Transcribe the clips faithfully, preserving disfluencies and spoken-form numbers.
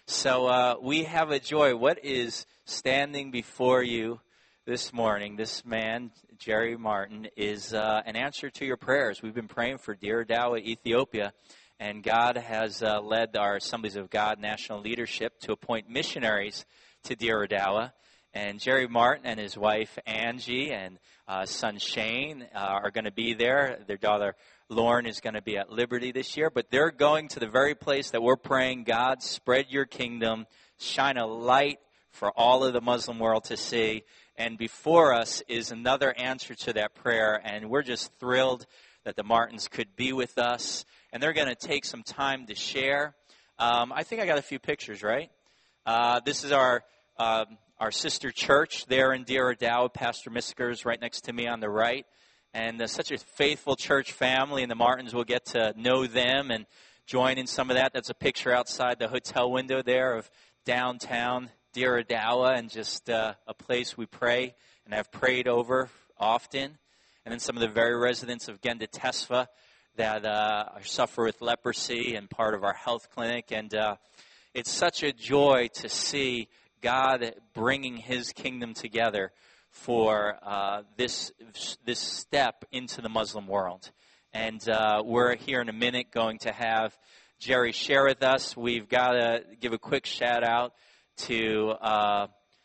So uh, we have a joy. What is standing before you this morning, this man, Jerry Martin, is uh, an answer to your prayers. We've been praying for Deir Dawa, Ethiopia, and God has uh, led our Assemblies of God national leadership to appoint missionaries to Deir Dawa. And Jerry Martin and his wife Angie and uh, son Shane uh, are going to be there. Their daughter Lauren is going to be at Liberty this year. But they're going to the very place that we're praying, God, spread your kingdom, shine a light for all of the Muslim world to see. And before us is another answer to that prayer. And we're just thrilled that the Martins could be with us. And they're going to take some time to share. Um, I think I got a few pictures, right? Uh, this is our... Uh, Our sister church there in Deir Dawa. Pastor Miskers right next to me on the right. And uh, such a faithful church family, and the Martins will get to know them and join in some of that. That's a picture outside the hotel window there of downtown Deir Dawa, and just uh, a place we pray and have prayed over often. And then some of the very residents of Genda Tesfa that uh, suffer with leprosy and part of our health clinic. And uh, it's such a joy to see God bringing His kingdom together for uh, this this step into the Muslim world. And uh, we're here in a minute going to have Jerry share with us. We've got to give a quick shout out to uh,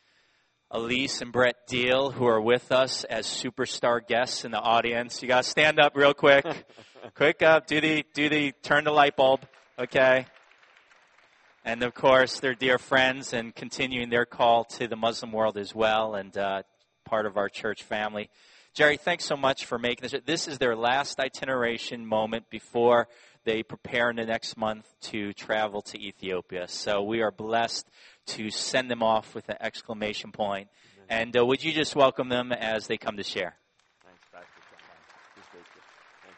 Elise and Brett Deal, who are with us as superstar guests in the audience. You got to stand up real quick. Quick up. Do the, do the, turn the light bulb. Okay. And, of course, they're dear friends and continuing their call to the Muslim world as well, and uh, part of our church family. Jerry, thanks so much for making this. This is their last itineration moment before they prepare in the next month to travel to Ethiopia. So we are blessed to send them off with an exclamation point. Amen. And uh, would you just welcome them as they come to share? Thanks, Pastor John. Appreciate you. Thank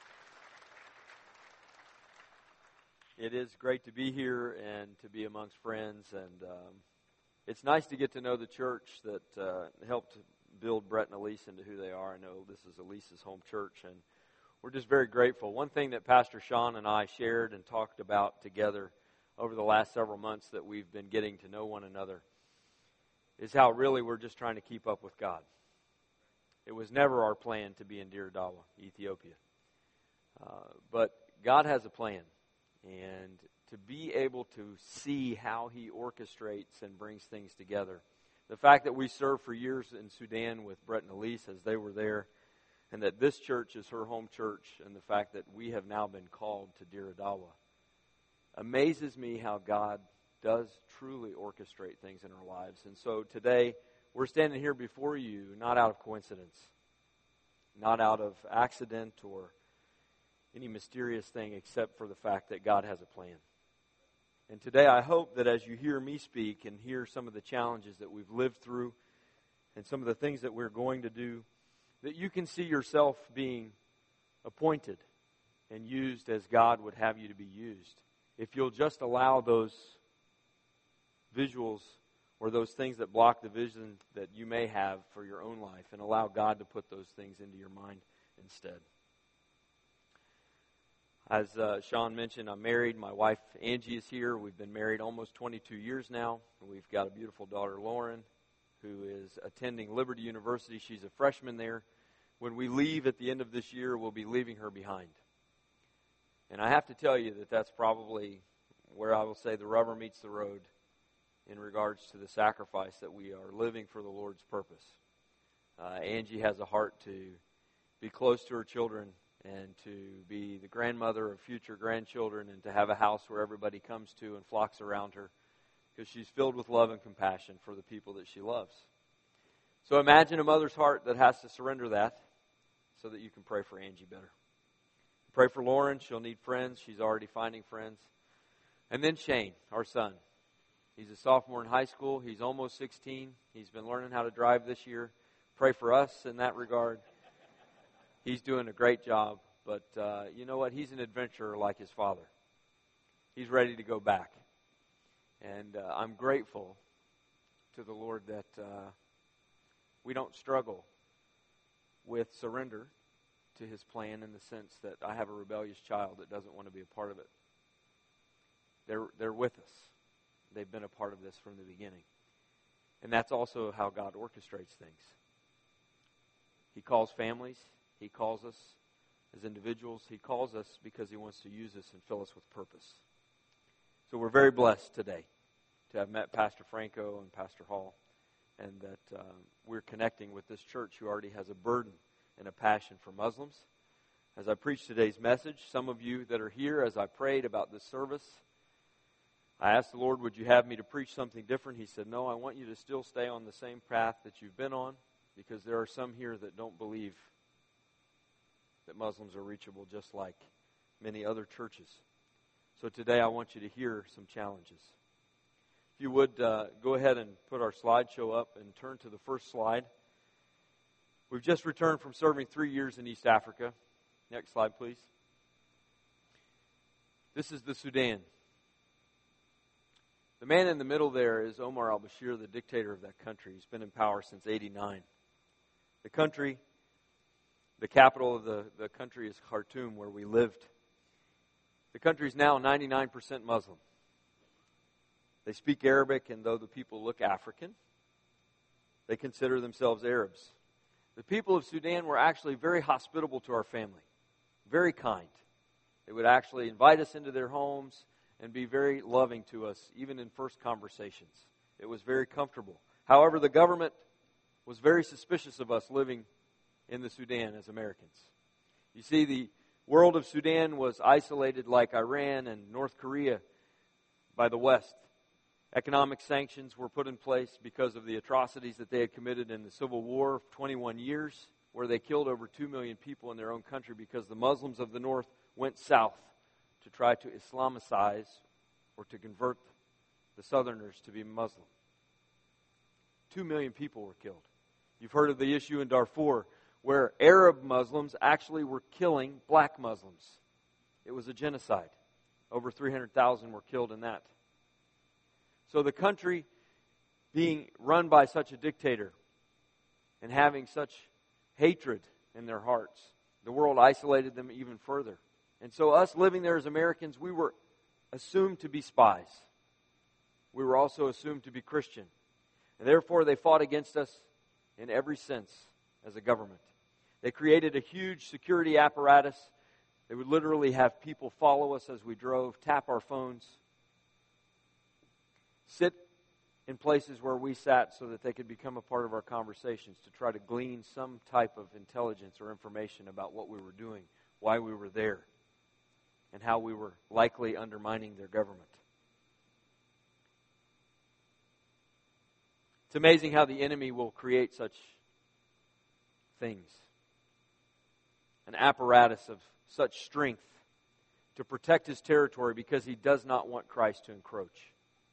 you. It is great to be here and to be amongst friends, and um, it's nice to get to know the church that uh, helped build Brett and Elise into who they are. I know this is Elise's home church, and we're just very grateful. One thing that Pastor Sean and I shared and talked about together over the last several months that we've been getting to know one another is how really we're just trying to keep up with God. It was never our plan to be in Deir Dawa, Ethiopia. Uh, but God has a plan. And to be able to see how He orchestrates and brings things together. The fact that we served for years in Sudan with Brett and Elise as they were there, and that this church is her home church, and the fact that we have now been called to Deir Dawa, amazes me how God does truly orchestrate things in our lives. And so today, we're standing here before you, not out of coincidence, not out of accident or any mysterious thing, except for the fact that God has a plan. And today I hope that as you hear me speak and hear some of the challenges that we've lived through and some of the things that we're going to do, that you can see yourself being appointed and used as God would have you to be used. If you'll just allow those visuals or those things that block the vision that you may have for your own life, and allow God to put those things into your mind instead. As uh, Sean mentioned, I'm married. My wife, Angie, is here. We've been married almost twenty-two years now. We've got a beautiful daughter, Lauren, who is attending Liberty University. She's a freshman there. When we leave at the end of this year, we'll be leaving her behind. And I have to tell you that that's probably where I will say the rubber meets the road in regards to the sacrifice that we are living for the Lord's purpose. Uh, Angie has a heart to be close to her children and to be the grandmother of future grandchildren, and to have a house where everybody comes to and flocks around her, because she's filled with love and compassion for the people that she loves. So imagine a mother's heart that has to surrender that so that you can pray for Angie better. Pray for Lauren. She'll need friends. She's already finding friends. And then Shane, our son. He's a sophomore in high school. He's almost sixteen. He's been learning how to drive this year. Pray for us in that regard. He's doing a great job, but uh, you know what? He's an adventurer like his father. He's ready to go back. And uh, I'm grateful to the Lord that uh, we don't struggle with surrender to His plan, in the sense that I have a rebellious child that doesn't want to be a part of it. They're, they're with us. they've been a part of this from the beginning. And that's also how God orchestrates things. He calls families. He calls us as individuals. He calls us because He wants to use us and fill us with purpose. So we're very blessed today to have met Pastor Franco and Pastor Hall, and that uh, we're connecting with this church who already has a burden and a passion for Muslims. As I preach today's message, some of you that are here, as I prayed about this service, I asked the Lord, would you have me to preach something different? He said, no, I want you to still stay on the same path that you've been on, because there are some here that don't believe that Muslims are reachable, just like many other churches. So today I want you to hear some challenges. If you would, uh, go ahead and put our slideshow up and turn to the first slide. We've just returned from serving three years in East Africa. Next slide, please. This is the Sudan. The man in the middle there is Omar al-Bashir, the dictator of that country. He's been in power since eighty-nine. The country, the capital of the, the country is Khartoum, where we lived. The country is now ninety-nine percent Muslim. They speak Arabic, and though the people look African, they consider themselves Arabs. The people of Sudan were actually very hospitable to our family, very kind. They would actually invite us into their homes and be very loving to us, even in first conversations. It was very comfortable. However, the government was very suspicious of us living in the Sudan as Americans. You see, the world of Sudan was isolated like Iran and North Korea by the West. Economic sanctions were put in place because of the atrocities that they had committed in the Civil War of twenty-one years, where they killed over two million people in their own country because the Muslims of the North went south to try to Islamicize or to convert the Southerners to be Muslim. Two million people were killed. You've heard of the issue in Darfur, where Arab Muslims actually were killing black Muslims. It was a genocide. Over three hundred thousand were killed in that. So the country being run by such a dictator and having such hatred in their hearts, the world isolated them even further. And so us living there as Americans, we were assumed to be spies. We were also assumed to be Christian. And therefore they fought against us in every sense as a government. They created a huge security apparatus. They would literally have people follow us as we drove, tap our phones, sit in places where we sat so that they could become a part of our conversations to try to glean some type of intelligence or information about what we were doing, why we were there, and how we were likely undermining their government. It's amazing how the enemy will create such things. An apparatus of such strength to protect his territory because he does not want Christ to encroach.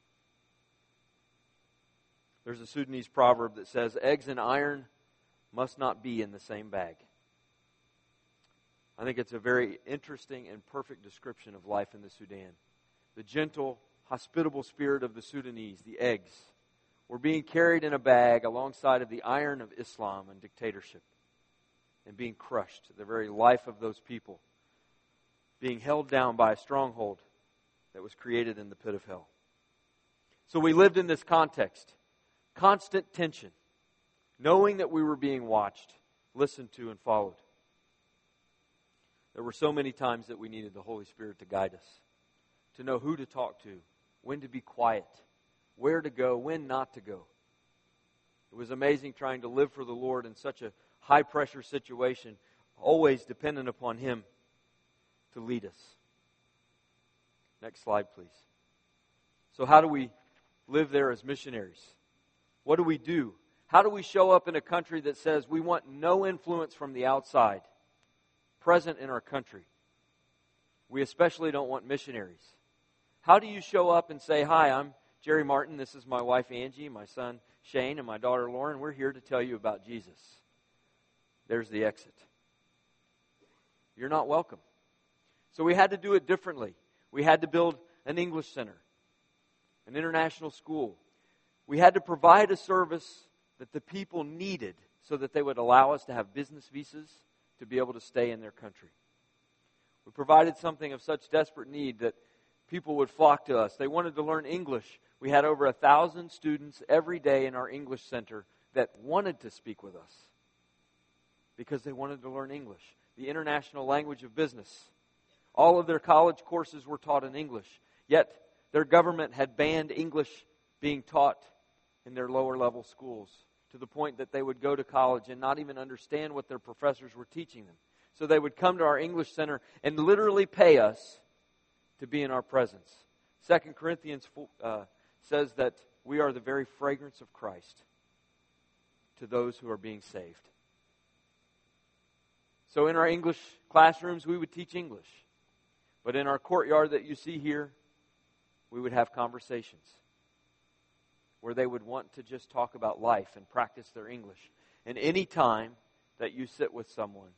There's a Sudanese proverb that says, eggs and iron must not be in the same bag. I think it's a very interesting and perfect description of life in the Sudan. The gentle, hospitable spirit of the Sudanese, the eggs, were being carried in a bag alongside of the iron of Islam and dictatorship, and being crushed, the very life of those people, being held down by a stronghold that was created in the pit of hell. So we lived in this context. Constant tension, knowing that we were being watched, listened to, and followed. There were so many times that we needed the Holy Spirit to guide us, to know who to talk to, when to be quiet, where to go, when not to go. It was amazing trying to live for the Lord in such a high-pressure situation, always dependent upon Him to lead us. Next slide, please. So how do we live there as missionaries? What do we do? How do we show up in a country that says we want no influence from the outside present in our country? We especially don't want missionaries. How do you show up and say, hi, I'm Jerry Martin, this is my wife Angie, my son Shane, and my daughter Lauren. We're here to tell you about Jesus. There's the exit. You're not welcome. So we had to do it differently. We had to build an English center, an international school. We had to provide a service that the people needed so that they would allow us to have business visas to be able to stay in their country. We provided something of such desperate need that people would flock to us. They wanted to learn English We had over a thousand students every day in our English center that wanted to speak with us because they wanted to learn English, the international language of business. All of their college courses were taught in English, yet their government had banned English being taught in their lower level schools to the point that they would go to college and not even understand what their professors were teaching them. So they would come to our English center and literally pay us to be in our presence. Second Corinthians uh, says that we are the very fragrance of Christ to those who are being saved. So in our English classrooms, we would teach English. But in our courtyard that you see here, we would have conversations where they would want to just talk about life and practice their English. And any time that you sit with someone,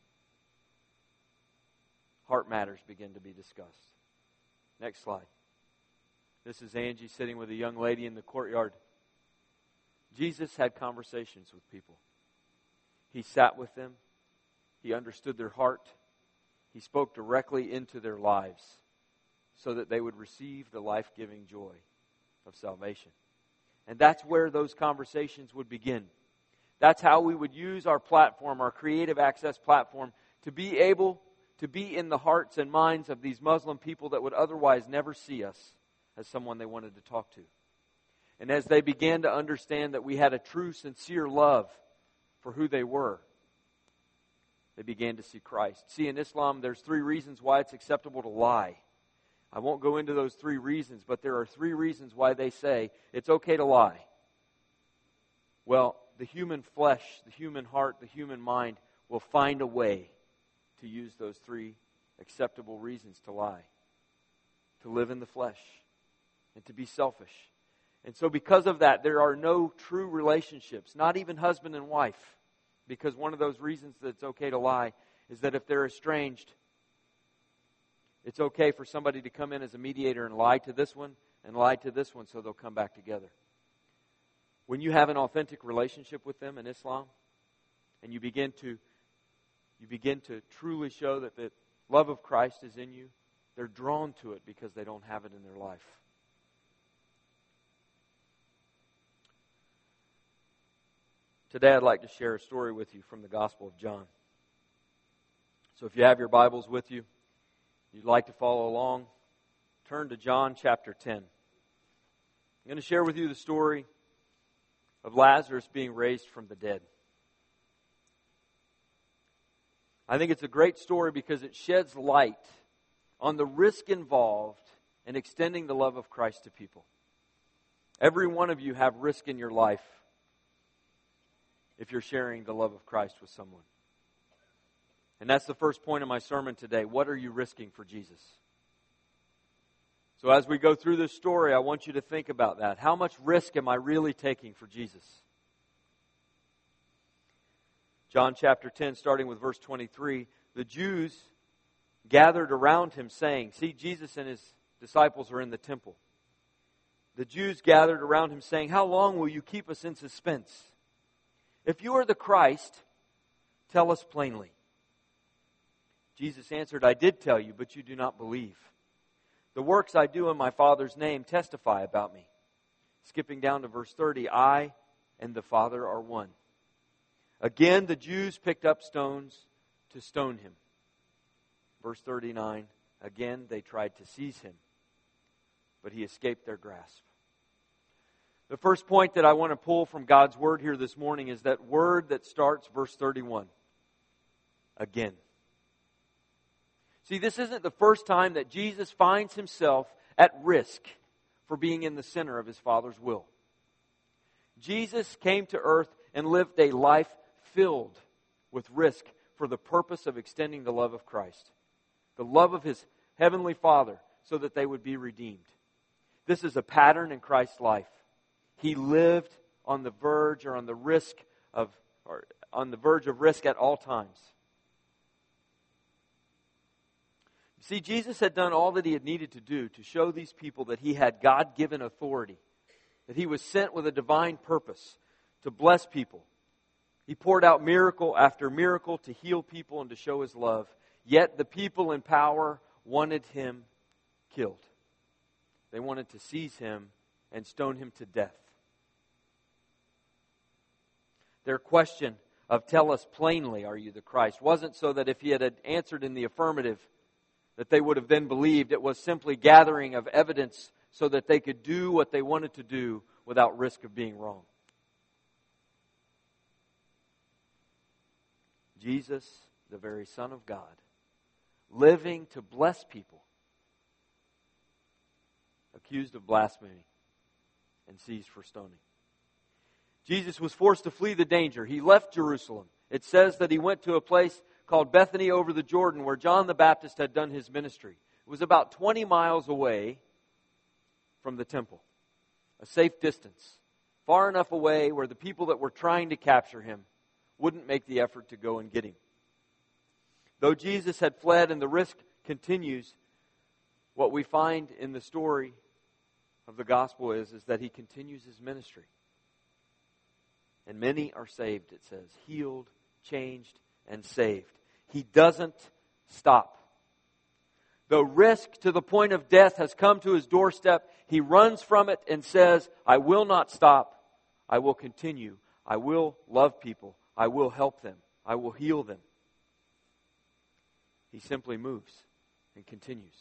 heart matters begin to be discussed. Next slide. This is Angie sitting with a young lady in the courtyard. Jesus had conversations with people. He sat with them. He understood their heart. He spoke directly into their lives so that they would receive the life-giving joy of salvation. And that's where those conversations would begin. That's how we would use our platform, our Creative Access platform, to be able to be in the hearts and minds of these Muslim people that would otherwise never see us as someone they wanted to talk to. And as they began to understand that we had a true, sincere love for who they were, they began to see Christ. See, in Islam, there's three reasons why it's acceptable to lie. I won't go into those three reasons, but there are three reasons why they say it's okay to lie. Well, the human flesh, the human heart, the human mind will find a way to use those three acceptable reasons to lie. To live in the flesh and to be selfish. And so because of that, there are no true relationships, not even husband and wife. Because one of those reasons that it's okay to lie is that if they're estranged, it's okay for somebody to come in as a mediator and lie to this one and lie to this one so they'll come back together. When you have an authentic relationship with them in Islam and you begin to you begin to truly show that the love of Christ is in you, they're drawn to it because they don't have it in their life. Today I'd like to share a story with you from the Gospel of John. So if you have your Bibles with you, you'd like to follow along, turn to John chapter ten. I'm going to share with you the story of Lazarus being raised from the dead. I think it's a great story because it sheds light on the risk involved in extending the love of Christ to people. Every one of you have risk in your life if you're sharing the love of Christ with someone. And that's the first point of my sermon today. What are you risking for Jesus? So as we go through this story, I want you to think about that. How much risk am I really taking for Jesus? John chapter ten, starting with verse twenty-three, the Jews gathered around him saying, see, Jesus and his disciples are in the temple. The Jews gathered around him saying, how long will you keep us in suspense? If you are the Christ, tell us plainly. Jesus answered, I did tell you, but you do not believe. The works I do in my Father's name testify about me. Skipping down to verse thirty, I and the Father are one. Again, the Jews picked up stones to stone him. Verse thirty-nine, again they tried to seize him, but he escaped their grasp. The first point that I want to pull from God's Word here this morning is that word that starts verse thirty-one. Again. See, this isn't the first time that Jesus finds himself at risk for being in the center of his Father's will. Jesus came to earth and lived a life filled with risk for the purpose of extending the love of Christ. The love of his heavenly Father so that they would be redeemed. This is a pattern in Christ's life. He lived on the verge or on the risk of or on the verge of risk at all times. See, Jesus had done all that he had needed to do to show these people that he had God-given authority, that he was sent with a divine purpose to bless people. He poured out miracle after miracle to heal people and to show his love. Yet the people in power wanted him killed. They wanted to seize him and stone him to death. Their question of "Tell us plainly, are you the Christ?" wasn't so that if he had answered in the affirmative, that they would have then believed. It was simply gathering of evidence so that they could do what they wanted to do without risk of being wrong. Jesus, the very Son of God, living to bless people, accused of blasphemy and seized for stoning. Jesus was forced to flee the danger. He left Jerusalem. It says that he went to a place called Bethany over the Jordan, where John the Baptist had done his ministry. It was about twenty miles away from the temple. A safe distance. Far enough away where the people that were trying to capture him wouldn't make the effort to go and get him. Though Jesus had fled and the risk continues, what we find in the story of the gospel is, is that he continues his ministry. And many are saved, it says. Healed, changed, and saved. He doesn't stop. Though risk to the point of death has come to his doorstep, he runs from it and says, I will not stop. I will continue. I will love people. I will help them. I will heal them. He simply moves and continues.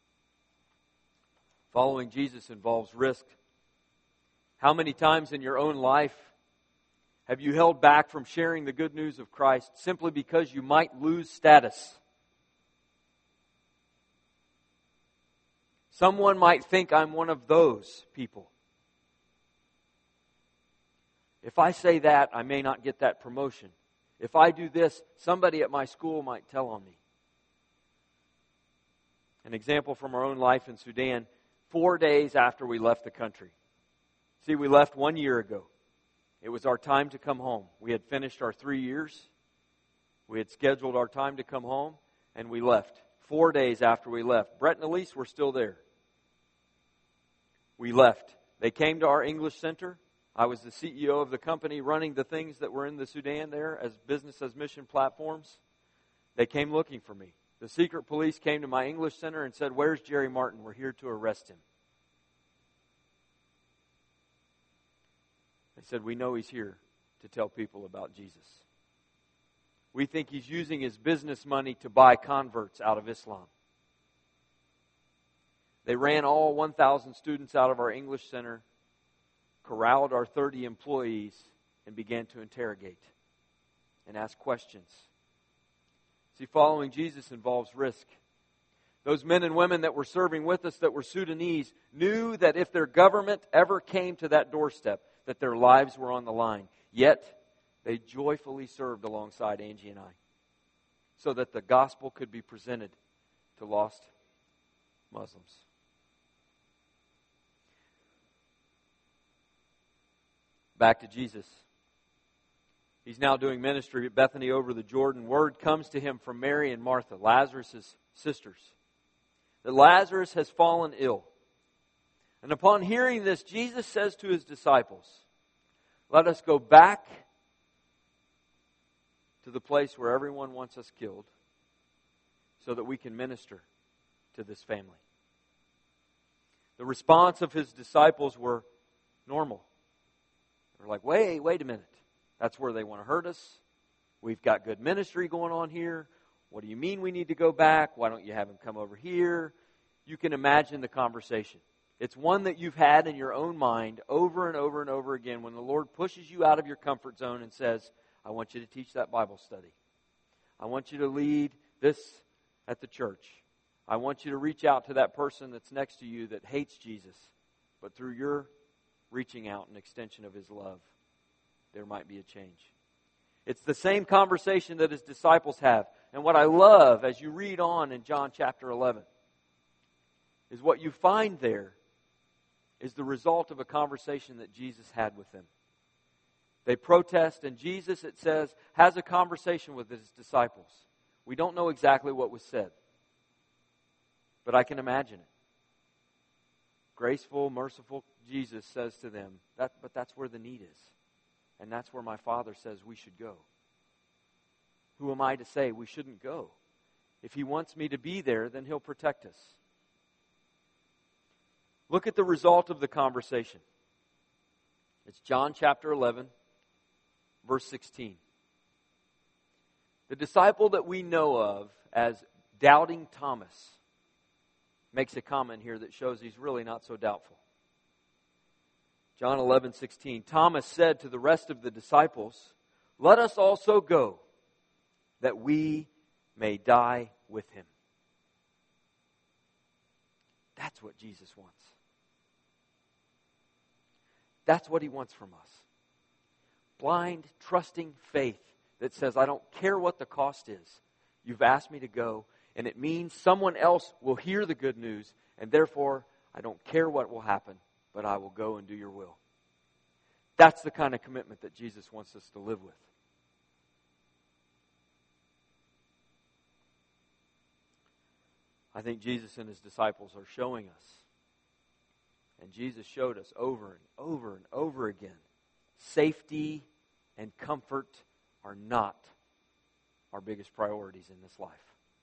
Following Jesus involves risk. How many times in your own life have you held back from sharing the good news of Christ simply because you might lose status? Someone might think I'm one of those people. If I say that, I may not get that promotion. If I do this, somebody at my school might tell on me. An example from our own life in Sudan, four days after we left the country. See, we left one year ago. It was our time to come home. We had finished our three years. We had scheduled our time to come home, and we left. Four days after we left. Brett and Elise were still there. We left. They came to our English center. I was the C E O of the company running the things that were in the Sudan there as business as mission platforms. They came looking for me. The secret police came to my English center and said, "Where's Jerry Martin? We're here to arrest him." They said, "We know he's here to tell people about Jesus. We think he's using his business money to buy converts out of Islam." They ran all one thousand students out of our English center, corralled our thirty employees, and began to interrogate and ask questions. See, following Jesus involves risk. Those men and women that were serving with us that were Sudanese knew that if their government ever came to that doorstep, that their lives were on the line. Yet, they joyfully served alongside Angie and I so that the gospel could be presented to lost Muslims. Back to Jesus. He's now doing ministry at Bethany over the Jordan. Word comes to him from Mary and Martha, Lazarus' sisters, that Lazarus has fallen ill. And upon hearing this, Jesus says to his disciples, "Let us go back to the place where everyone wants us killed so that we can minister to this family." The response of his disciples were normal. They're like, wait, wait a minute. That's where they want to hurt us. We've got good ministry going on here. What do you mean we need to go back? Why don't you have him come over here? You can imagine the conversation. It's one that you've had in your own mind over and over and over again when the Lord pushes you out of your comfort zone and says, I want you to teach that Bible study. I want you to lead this at the church. I want you to reach out to that person that's next to you that hates Jesus, but through your reaching out an extension of his love, there might be a change. It's the same conversation that his disciples have. And what I love as you read on in John chapter eleven is what you find there is the result of a conversation that Jesus had with them. They protest, and Jesus, it says, has a conversation with his disciples. We don't know exactly what was said, but I can imagine it. Graceful, merciful Jesus says to them, that, but that's where the need is. And that's where my Father says we should go. Who am I to say we shouldn't go? If he wants me to be there, then he'll protect us. Look at the result of the conversation. It's John chapter eleven, verse sixteen. The disciple that we know of as Doubting Thomas makes a comment here that shows he's really not so doubtful. John eleven sixteen. Thomas said to the rest of the disciples, "Let us also go, that we may die with him." That's what Jesus wants. That's what he wants from us. Blind, trusting faith that says, I don't care what the cost is. You've asked me to go, and it means someone else will hear the good news, and therefore, I don't care what will happen, but I will go and do your will. That's the kind of commitment that Jesus wants us to live with. I think Jesus and his disciples are showing us, and Jesus showed us over and over and over again, safety and comfort are not our biggest priorities in this life.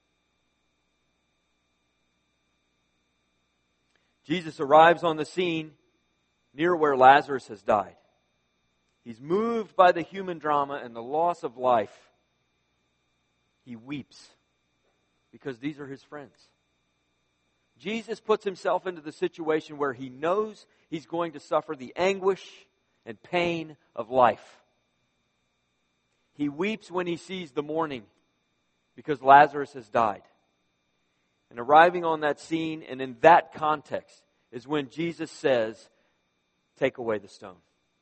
Jesus arrives on the scene near where Lazarus has died. He's moved by the human drama and the loss of life. He weeps because these are his friends. Jesus puts himself into the situation where he knows he's going to suffer the anguish and pain of life. He weeps when he sees the mourning because Lazarus has died. And arriving on that scene and in that context is when Jesus says, "Take away the stone."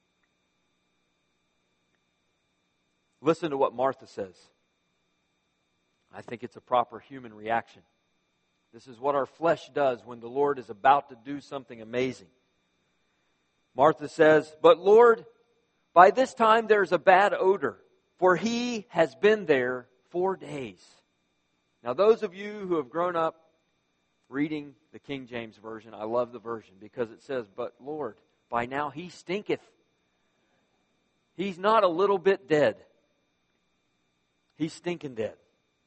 Listen to what Martha says. I think it's a proper human reaction. This is what our flesh does when the Lord is about to do something amazing. Martha says, "But Lord, by this time there's a bad odor, for he has been there four days." Now those of you who have grown up reading the King James Version, I love the version because it says, "But Lord, by now he stinketh." He's not a little bit dead. He's stinking dead.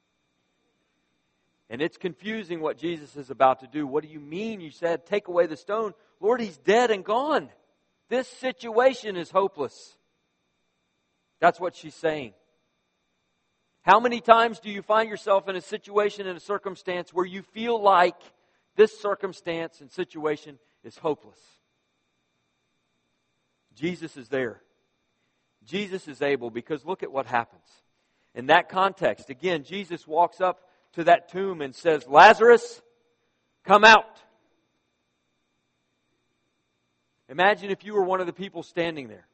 And it's confusing what Jesus is about to do. What do you mean? You said, "Take away the stone." Lord, he's dead and gone. This situation is hopeless. That's what she's saying. How many times do you find yourself in a situation, in a circumstance where you feel like this circumstance and situation is hopeless? Jesus is there. Jesus is able, because look at what happens. In that context, again, Jesus walks up to that tomb and says, "Lazarus, come out." Imagine if you were one of the people standing there.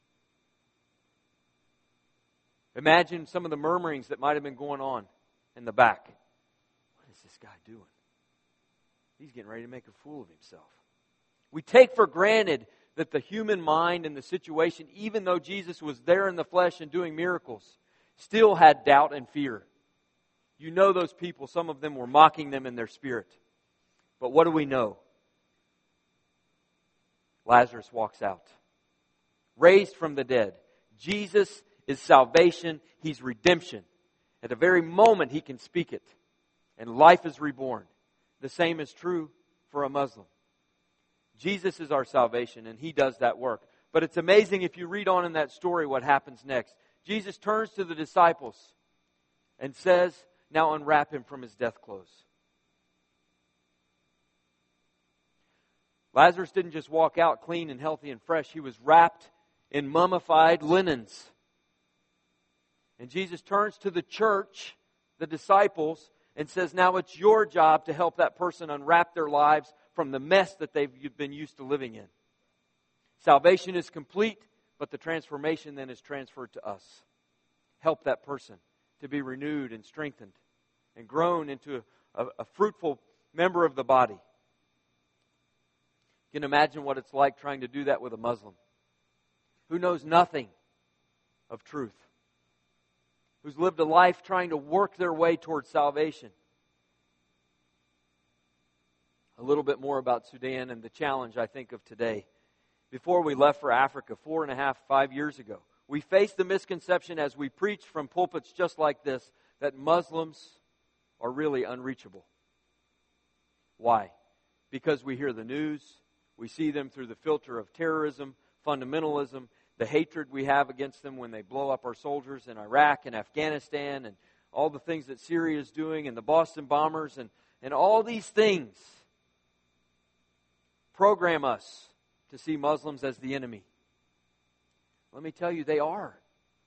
Imagine some of the murmurings that might have been going on in the back. What is this guy doing? He's getting ready to make a fool of himself. We take for granted that the human mind and the situation, even though Jesus was there in the flesh and doing miracles, still had doubt and fear. You know those people, some of them were mocking them in their spirit. But what do we know? Lazarus walks out. Raised from the dead. Jesus is salvation. He's redemption. At the very moment he can speak it. And life is reborn. The same is true for a Muslim. Jesus is our salvation and he does that work. But it's amazing if you read on in that story what happens next. Jesus turns to the disciples and says, "Now unwrap him from his death clothes." Lazarus didn't just walk out clean and healthy and fresh. He was wrapped in mummified linens. And Jesus turns to the church, the disciples, and says, "Now it's your job to help that person unwrap their lives from the mess that they've been used to living in." Salvation is complete, but the transformation then is transferred to us. Help that person to be renewed and strengthened and grown into a, a fruitful member of the body. You can imagine what it's like trying to do that with a Muslim who knows nothing of truth, who's lived a life trying to work their way towards salvation. A little bit more about Sudan and the challenge, I think, of today. Before we left for Africa four and a half, five years ago, we faced the misconception as we preached from pulpits just like this that Muslims are really unreachable. Why? Because we hear the news, We see them through the filter of terrorism, fundamentalism, the hatred we have against them when they blow up our soldiers in Iraq and Afghanistan, and all the things that Syria is doing, and the Boston bombers, and, and all these things program us to see Muslims as the enemy. Let me tell you, they are.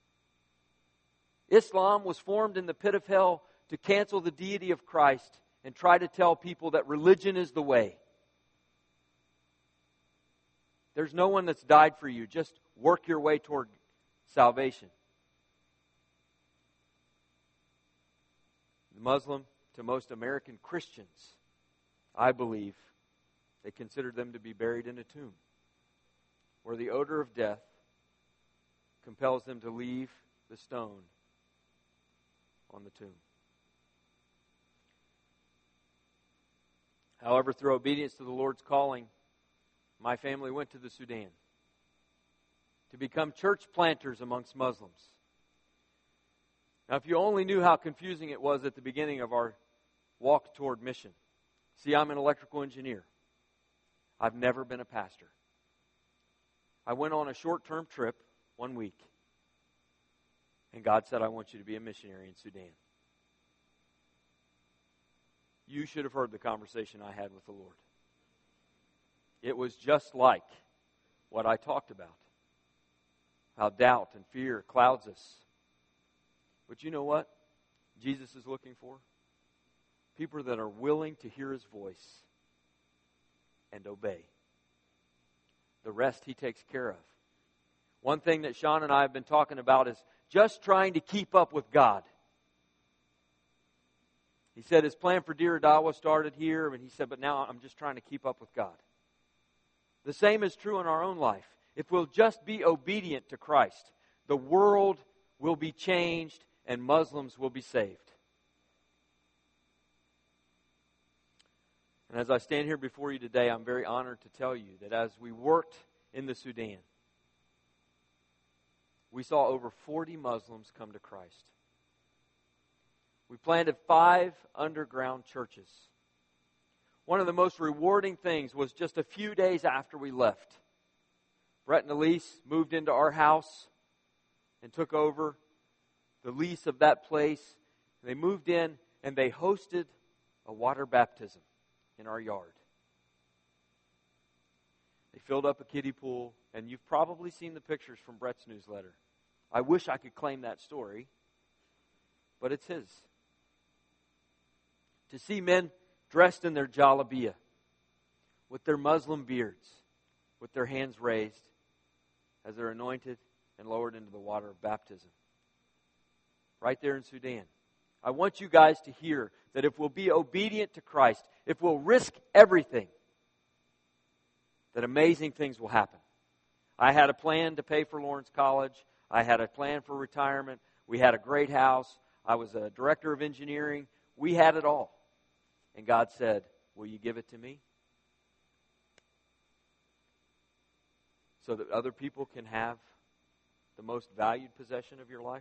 Islam was formed in the pit of hell to cancel the deity of Christ and try to tell people that religion is the way. There's no one that's died for you. Just work your way toward salvation. The Muslim, to most American Christians, I believe, they consider them to be buried in a tomb, where the odor of death compels them to leave the stone on the tomb. However, through obedience to the Lord's calling, my family went to the Sudan to become church planters amongst Muslims. Now, if you only knew how confusing it was at the beginning of our walk toward mission. See, I'm an electrical engineer. I've never been a pastor. I went on a short-term trip, one week, and God said, I want you to be a missionary in Sudan. You should have heard the conversation I had with the Lord. It was just like what I talked about. How doubt and fear clouds us. But you know what Jesus is looking for? People that are willing to hear His voice and obey. The rest He takes care of. One thing that Sean and I have been talking about is just trying to keep up with God. He said his plan for Deir Dawa started here, and he said, but now I'm just trying to keep up with God. The same is true in our own life. If we'll just be obedient to Christ, the world will be changed and Muslims will be saved. And as I stand here before you today, I'm very honored to tell you that as we worked in the Sudan, we saw over forty Muslims come to Christ. We planted five underground churches. One of the most rewarding things was just a few days after we left. Brett and Elise moved into our house and took over the lease of that place. They moved in and they hosted a water baptism in our yard. They filled up a kiddie pool, and you've probably seen the pictures from Brett's newsletter. I wish I could claim that story, but it's his. To see men dressed in their jalabiyah, with their Muslim beards, with their hands raised, as they're anointed and lowered into the water of baptism. Right there in Sudan. I want you guys to hear that if we'll be obedient to Christ, if we'll risk everything, that amazing things will happen. I had a plan to pay for Lawrence College. I had a plan for retirement. We had a great house. I was a director of engineering. We had it all. And God said, will you give it to me? So that other people can have the most valued possession of your life?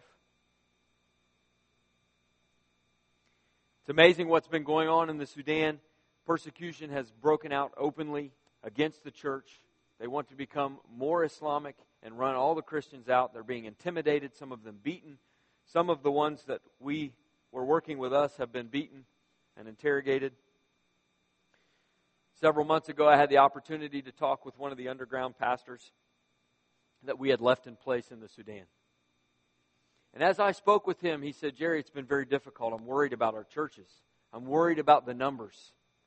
It's amazing what's been going on in the Sudan. Persecution has broken out openly against the church. They want to become more Islamic and run all the Christians out. They're being intimidated, some of them beaten. Some of the ones that we were working with us have been beaten and interrogated. Several months ago, I had the opportunity to talk with one of the underground pastors that we had left in place in the Sudan. And as I spoke with him, he said, Jerry, it's been very difficult. I'm worried about our churches. I'm worried about the numbers.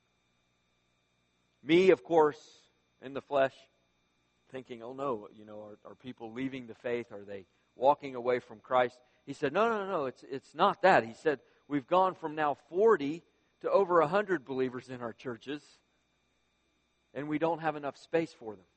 Me, of course, in the flesh, thinking, oh no, you know, are, are people leaving the faith? Are they walking away from Christ? He said, no, no, no, it's it's not that. He said, we've gone from now forty to over one hundred believers in our churches, and we don't have enough space for them.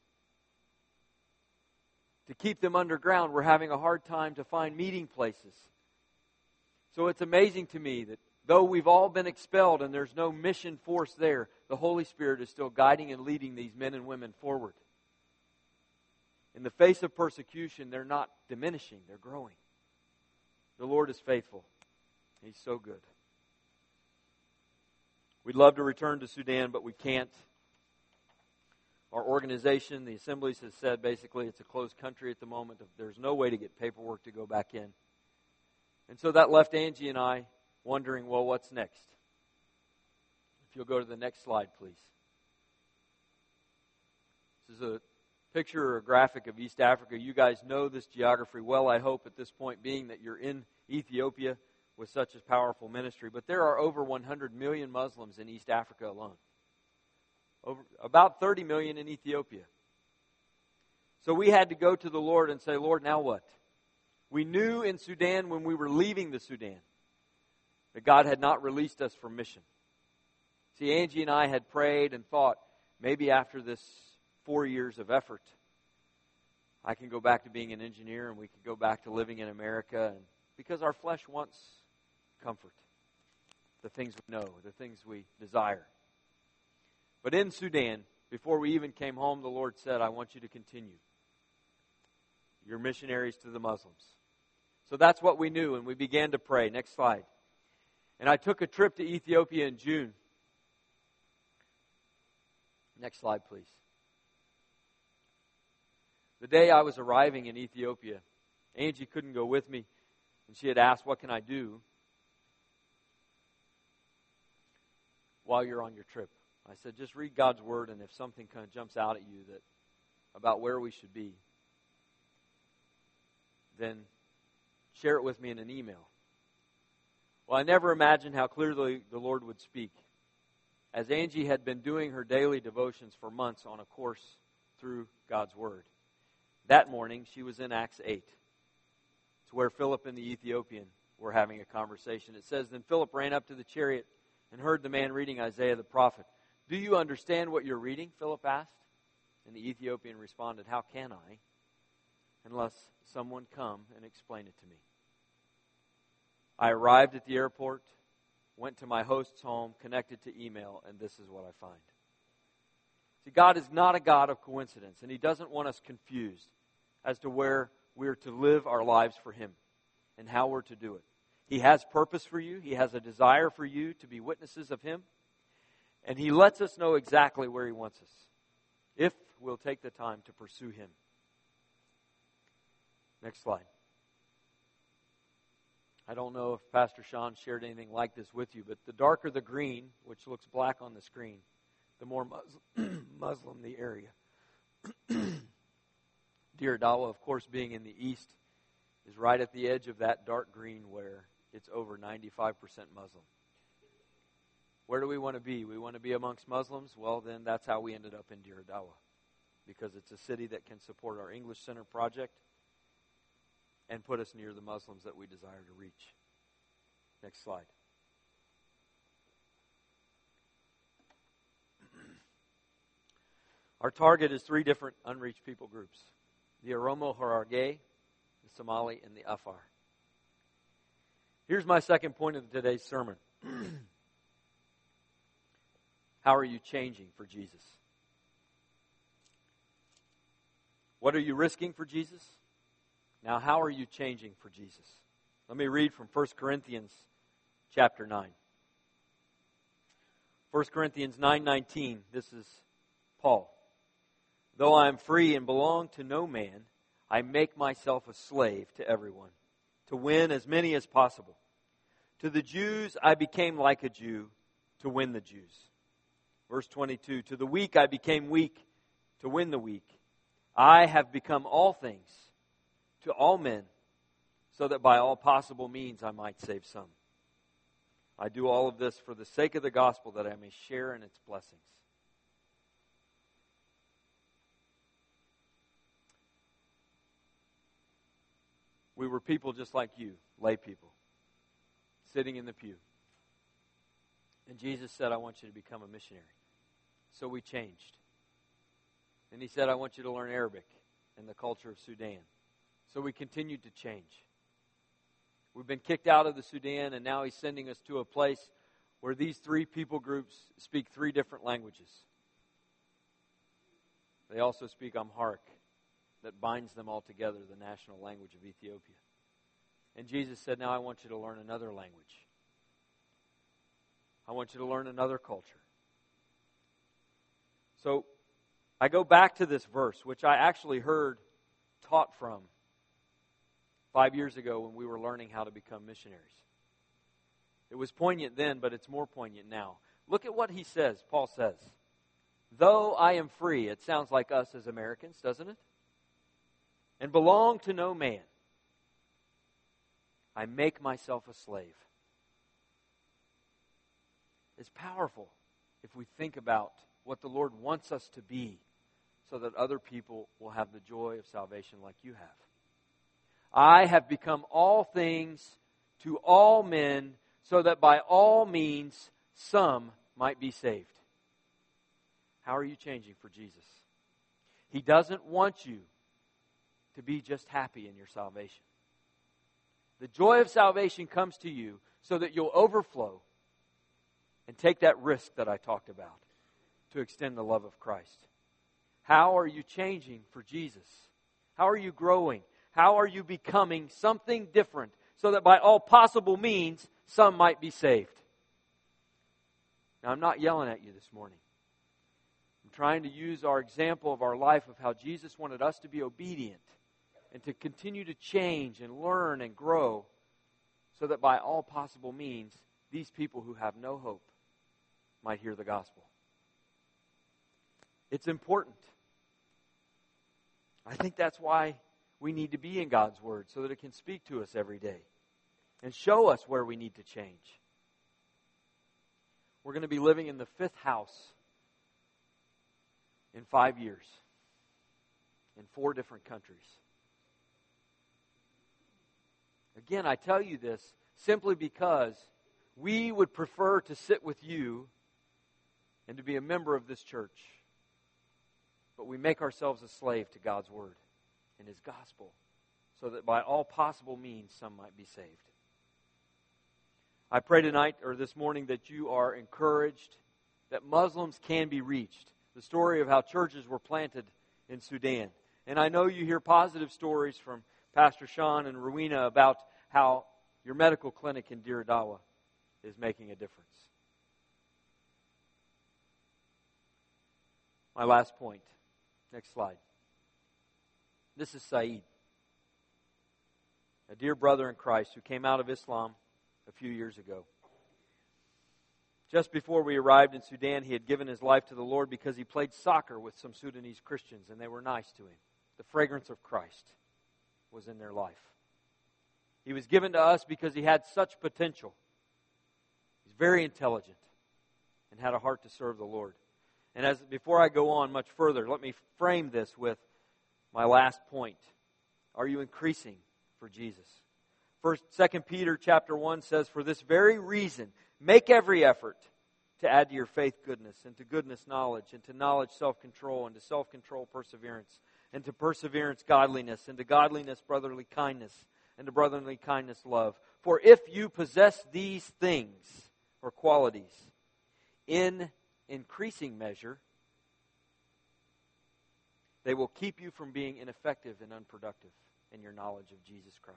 To keep them underground, we're having a hard time to find meeting places. So it's amazing to me that though we've all been expelled and there's no mission force there, the Holy Spirit is still guiding and leading these men and women forward. In the face of persecution, they're not diminishing, they're growing. The Lord is faithful. He's so good. We'd love to return to Sudan, but we can't. Our organization, the assemblies, has said basically it's a closed country at the moment. There's no way to get paperwork to go back in. And so that left Angie and I wondering, well, what's next? If you'll go to the next slide, please. This is a picture or a graphic of East Africa. You guys know this geography well, I hope, at this point, being that you're in Ethiopia with such a powerful ministry. But there are over one hundred million Muslims in East Africa alone. Over, about thirty million in Ethiopia. So we had to go to the Lord and say, Lord, now what? We knew in Sudan when we were leaving the Sudan that God had not released us for mission. See, Angie and I had prayed and thought, maybe after this four years of effort, I can go back to being an engineer and we could go back to living in America. And because our flesh wants comfort, the things we know, the things we desire. But in Sudan, before we even came home, the Lord said, I want you to continue. You're missionaries to the Muslims. So that's what we knew, and we began to pray. Next slide. And I took a trip to Ethiopia in June. Next slide, please. The day I was arriving in Ethiopia, Angie couldn't go with me, and she had asked, what can I do while you're on your trip? I said, just read God's Word, and if something kind of jumps out at you that about where we should be, then share it with me in an email. Well, I never imagined how clearly the Lord would speak. As Angie had been doing her daily devotions for months on a course through God's Word. That morning, she was in Acts eight. It's where Philip and the Ethiopian were having a conversation. It says, then Philip ran up to the chariot and heard the man reading Isaiah the prophet. Do you understand what you're reading? Philip asked. And the Ethiopian responded, how can I, unless someone come and explain it to me? I arrived at the airport, went to my host's home, connected to email, and this is what I find. See, God is not a God of coincidence, and He doesn't want us confused as to where we're to live our lives for Him and how we're to do it. He has purpose for you. He has a desire for you to be witnesses of Him, and He lets us know exactly where He wants us if we'll take the time to pursue Him. Next slide. I don't know if Pastor Sean shared anything like this with you, but the darker the green, which looks black on the screen, the more Muslim, Muslim the area. Deir Dawa, of course, being in the east, is right at the edge of that dark green where it's over ninety-five percent Muslim. Where do we want to be? We want to be amongst Muslims? Well, then that's how we ended up in Deir Dawa, because it's a city that can support our English Center project and put us near the Muslims that we desire to reach. Next slide. Our target is three different unreached people groups. The Oromo Hararge, the Somali, and the Afar. Here's my second point of today's sermon. How are you changing for Jesus? What are you risking for Jesus? Now, how are you changing for Jesus? Let me read from First Corinthians chapter nine. First Corinthians nine nineteen. This is Paul. Though I am free and belong to no man, I make myself a slave to everyone, to win as many as possible. To the Jews I became like a Jew, to win the Jews. Verse twenty-two. To the weak I became weak, to win the weak. I have become all things to all men, so that by all possible means I might save some. I do all of this for the sake of the gospel, that I may share in its blessings. We were people just like you, lay people, sitting in the pew. And Jesus said, I want you to become a missionary. So we changed. And He said, I want you to learn Arabic and the culture of Sudan. So we continued to change. We've been kicked out of the Sudan, and now He's sending us to a place where these three people groups speak three different languages. They also speak Amharic, that binds them all together, the national language of Ethiopia. And Jesus said, now I want you to learn another language. I want you to learn another culture. So I go back to this verse, which I actually heard taught from five years ago when we were learning how to become missionaries. It was poignant then, but it's more poignant now. Look at what he says, Paul says. Though I am free, it sounds like us as Americans, doesn't it? And belong to no man, I make myself a slave. It's powerful if we think about what the Lord wants us to be so that other people will have the joy of salvation like you have. I have become all things to all men so that by all means some might be saved. How are you changing for Jesus? He doesn't want you to be just happy in your salvation. The joy of salvation comes to you so that you'll overflow and take that risk that I talked about to extend the love of Christ. How are you changing for Jesus? How are you growing? How are you becoming something different so that by all possible means some might be saved? Now, I'm not yelling at you this morning. I'm trying to use our example of our life of how Jesus wanted us to be obedient and to continue to change and learn and grow so that by all possible means these people who have no hope might hear the gospel. It's important. I think that's why we need to be in God's Word, so that it can speak to us every day and show us where we need to change. We're going to be living in the fifth house in five years in four different countries. Again, I tell you this simply because we would prefer to sit with you and to be a member of this church. But we make ourselves a slave to God's Word and His gospel so that by all possible means some might be saved. I pray tonight or this morning that you are encouraged that Muslims can be reached. The story of how churches were planted in Sudan. And I know you hear positive stories from Pastor Sean and Rowena about how your medical clinic in Deir Dawa is making a difference. My last point. Next slide. This is Saeed, a dear brother in Christ who came out of Islam a few years ago. Just before we arrived in Sudan, he had given his life to the Lord because he played soccer with some Sudanese Christians, and they were nice to him. The fragrance of Christ was in their life. He was given to us because he had such potential. He's very intelligent and had a heart to serve the Lord. And as before I go on much further, let me frame this with my last point. Are you increasing for Jesus? First, Second Peter chapter one says, for this very reason, make every effort to add to your faith goodness, and to goodness knowledge, and to knowledge self-control, and to self-control perseverance, and to perseverance godliness, and to godliness brotherly kindness, and to brotherly kindness love. For if you possess these things, or qualities, in increasing measure, they will keep you from being ineffective and unproductive in your knowledge of Jesus Christ.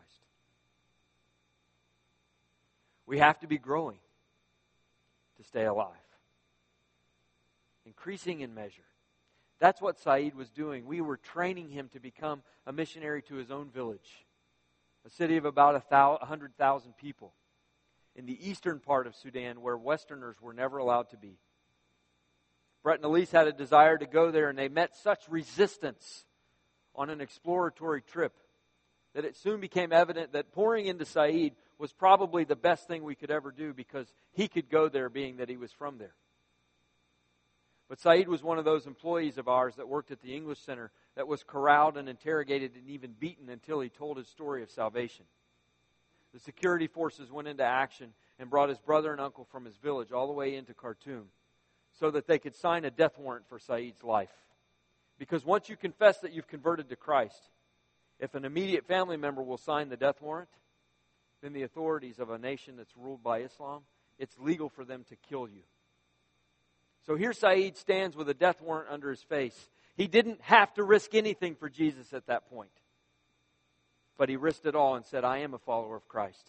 We have to be growing to stay alive. Increasing in measure. That's what Saeed was doing. We were training him to become a missionary to his own village. A city of about one hundred thousand people in the eastern part of Sudan where Westerners were never allowed to be. Brett and Elise had a desire to go there, and they met such resistance on an exploratory trip that it soon became evident that pouring into Saeed was probably the best thing we could ever do because he could go there being that he was from there. But Saeed was one of those employees of ours that worked at the English Center that was corralled and interrogated and even beaten until he told his story of salvation. The security forces went into action and brought his brother and uncle from his village all the way into Khartoum so that they could sign a death warrant for Saeed's life. Because once you confess that you've converted to Christ, if an immediate family member will sign the death warrant, then the authorities of a nation that's ruled by Islam, it's legal for them to kill you. So here Saeed stands with a death warrant under his face. He didn't have to risk anything for Jesus at that point. But he risked it all and said, I am a follower of Christ.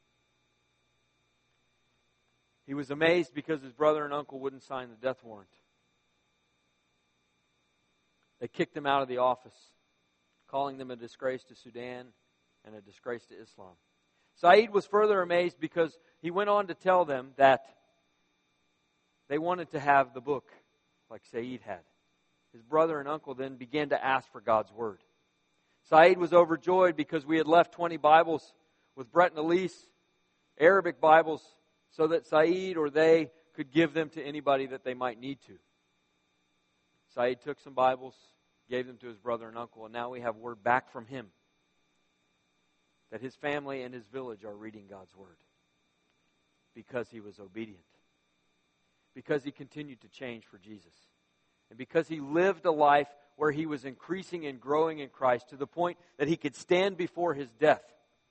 He was amazed because his brother and uncle wouldn't sign the death warrant. They kicked him out of the office, calling them a disgrace to Sudan and a disgrace to Islam. Saeed was further amazed because he went on to tell them that they wanted to have the book like Saeed had. His brother and uncle then began to ask for God's Word. Saeed was overjoyed because we had left twenty Bibles with Brett and Elise, Arabic Bibles, so that Saeed or they could give them to anybody that they might need to. Saeed took some Bibles, gave them to his brother and uncle, and now we have word back from him that his family and his village are reading God's Word because he was obedient, because he continued to change for Jesus, and because he lived a life where he was increasing and growing in Christ to the point that he could stand before his death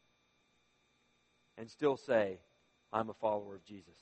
and still say, I'm a follower of Jesus.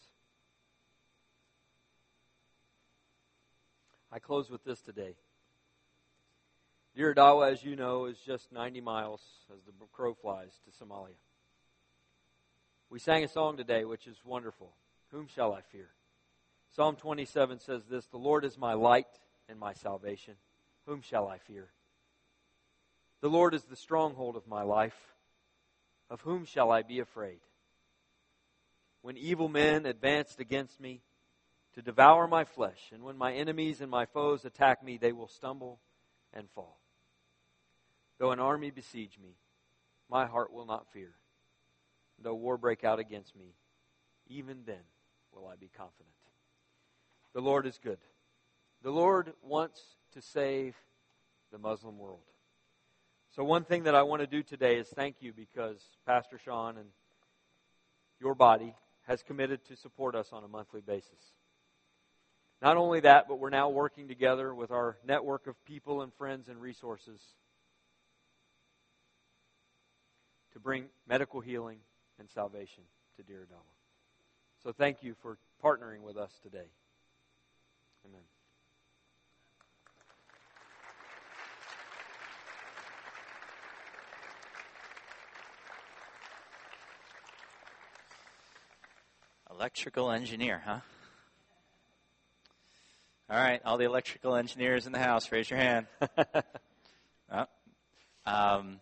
I close with this today. Deir Dawa, as you know, is just ninety miles as the crow flies to Somalia. We sang a song today which is wonderful. Whom shall I fear? Psalm twenty-seven says this, the Lord is my light and my salvation. Whom shall I fear? The Lord is the stronghold of my life. Of whom shall I be afraid? When evil men advanced against me to devour my flesh, and when my enemies and my foes attack me, they will stumble and fall. Though an army besiege me, my heart will not fear. Though war break out against me, even then will I be confident. The Lord is good. The Lord wants to save the Muslim world. So one thing that I want to do today is thank you because Pastor Sean and your body has committed to support us on a monthly basis. Not only that, but we're now working together with our network of people and friends and resources to bring medical healing and salvation to Deir Dawa. So thank you for partnering with us today. Amen. Electrical engineer, huh? All right, all the electrical engineers in the house, raise your hand. oh. um,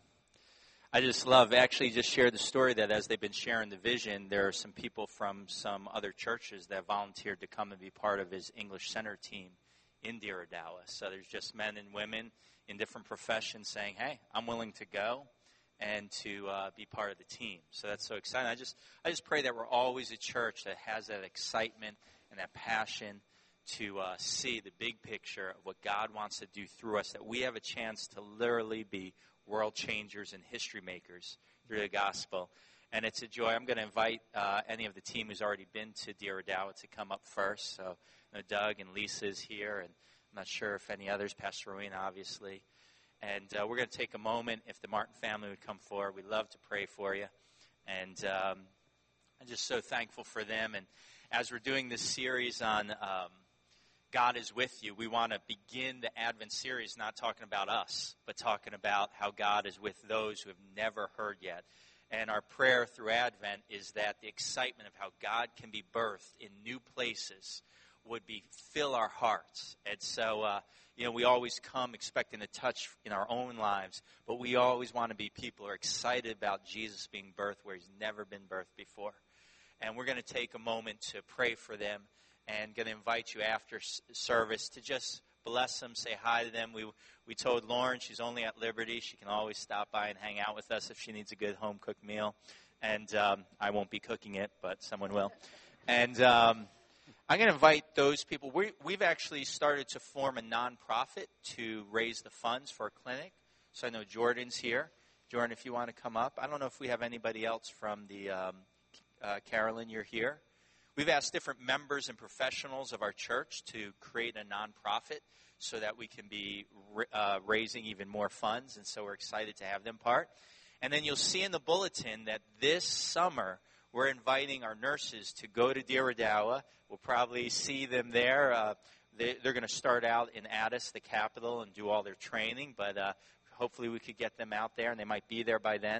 I just love, actually just shared the story that as they've been sharing the vision, there are some people from some other churches that volunteered to come and be part of his English Center team in Deir Dawa. So there's just men and women in different professions saying, hey, I'm willing to go and to uh, be part of the team. So that's so exciting. I just I just pray that we're always a church that has that excitement and that passion to uh, see the big picture of what God wants to do through us, that we have a chance to literally be world changers and history makers through the gospel. And it's a joy. I'm going to invite uh, any of the team who's already been to Deir Dawa to come up first. So you know, Doug and Lisa is here, and I'm not sure if any others, Pastor Rowena, obviously. And uh, we're going to take a moment, if the Martin family would come forward. We'd love to pray for you. And um, I'm just so thankful for them. And as we're doing this series on um, God is with you, we want to begin the Advent series not talking about us, but talking about how God is with those who have never heard yet. And our prayer through Advent is that the excitement of how God can be birthed in new places would be fill our hearts. And so, uh, you know, we always come expecting a touch in our own lives, but we always want to be people who are excited about Jesus being birthed where he's never been birthed before. And we're going to take a moment to pray for them and going to invite you after service to just bless them, say hi to them. We we told Lauren she's only at Liberty. She can always stop by and hang out with us if she needs a good home-cooked meal. And um, I won't be cooking it, but someone will. And um, I'm going to invite those people. We, we've actually started to form a nonprofit to raise the funds for a clinic. So I know Jordan's here. Jordan, if you want to come up. I don't know if we have anybody else from the, um, uh, Carolyn, you're here. We've asked different members and professionals of our church to create a nonprofit so that we can be uh, raising even more funds, and so we're excited to have them part. And then you'll see in the bulletin that this summer we're inviting our nurses to go to Deir Dawa. We'll probably see them there. Uh, they, they're going to start out in Addis, the capital, and do all their training, but uh, hopefully we could get them out there, and they might be there by then.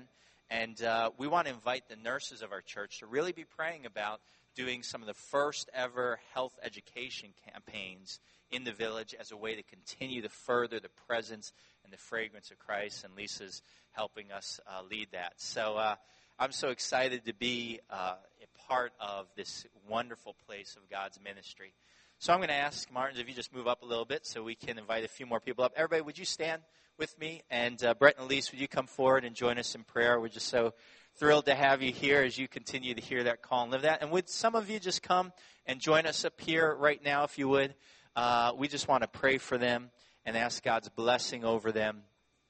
And uh, we want to invite the nurses of our church to really be praying about doing some of the first ever health education campaigns in the village as a way to continue to further the presence and the fragrance of Christ. And Lisa's helping us uh, lead that. So uh, I'm so excited to be uh, a part of this wonderful place of God's ministry. So I'm going to ask Martin if you just move up a little bit so we can invite a few more people up. Everybody, would you stand with me? And uh, Brett and Elise, would you come forward and join us in prayer? We're just so thrilled to have you here as you continue to hear that call and live that. And would some of you just come and join us up here right now, if you would? Uh, we just want to pray for them and ask God's blessing over them,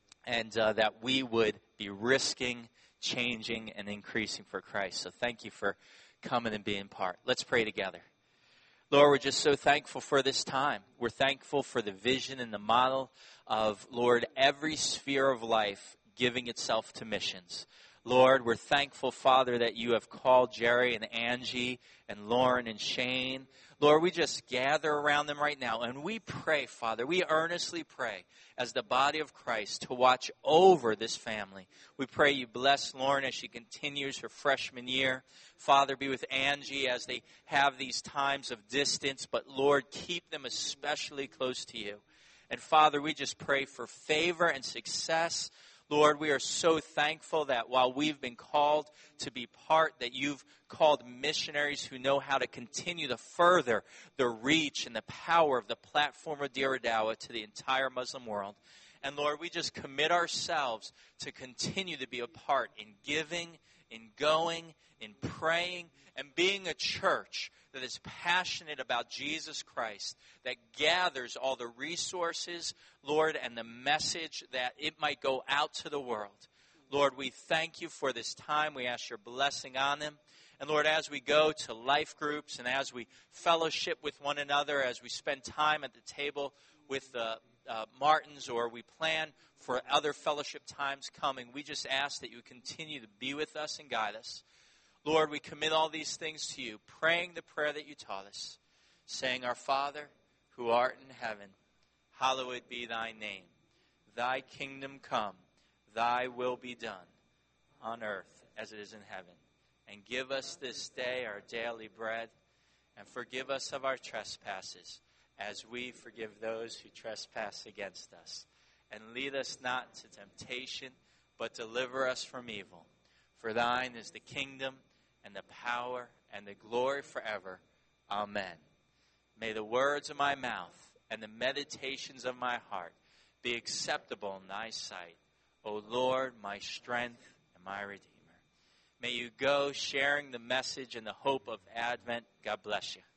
and uh, that we would be risking, changing, and increasing for Christ. So thank you for coming and being part. Let's pray together. Lord, we're just so thankful for this time. We're thankful for the vision and the model of, Lord, every sphere of life giving itself to missions. Lord, we're thankful, Father, that you have called Jerry and Angie and Lauren and Shane. Lord, we just gather around them right now, and we pray, Father, we earnestly pray as the body of Christ to watch over this family. We pray you bless Lauren as she continues her freshman year. Father, be with Angie as they have these times of distance, but Lord, keep them especially close to you. And Father, we just pray for favor and success. Lord, we are so thankful that while we've been called to be part, that you've called missionaries who know how to continue to further the reach and the power of the platform of Dira Dawa to the entire Muslim world. And Lord, we just commit ourselves to continue to be a part in giving, in going, in praying, and being a church that is passionate about Jesus Christ, that gathers all the resources, Lord, and the message that it might go out to the world. Lord, we thank you for this time. We ask your blessing on them. And Lord, as we go to life groups and as we fellowship with one another, as we spend time at the table with the uh, Martins, or we plan for other fellowship times coming, we just ask that you continue to be with us and guide us. Lord, we commit all these things to you, praying the prayer that you taught us, saying, Our Father, who art in heaven, hallowed be thy name. Thy kingdom come, thy will be done, on earth as it is in heaven. And give us this day our daily bread, and forgive us of our trespasses, as we forgive those who trespass against us. And lead us not to temptation, but deliver us from evil. For thine is the kingdom, and the power, and the glory forever. Amen. May the words of my mouth and the meditations of my heart be acceptable in thy sight, O Lord, my strength and my Redeemer. May you go sharing the message and the hope of Advent. God bless you.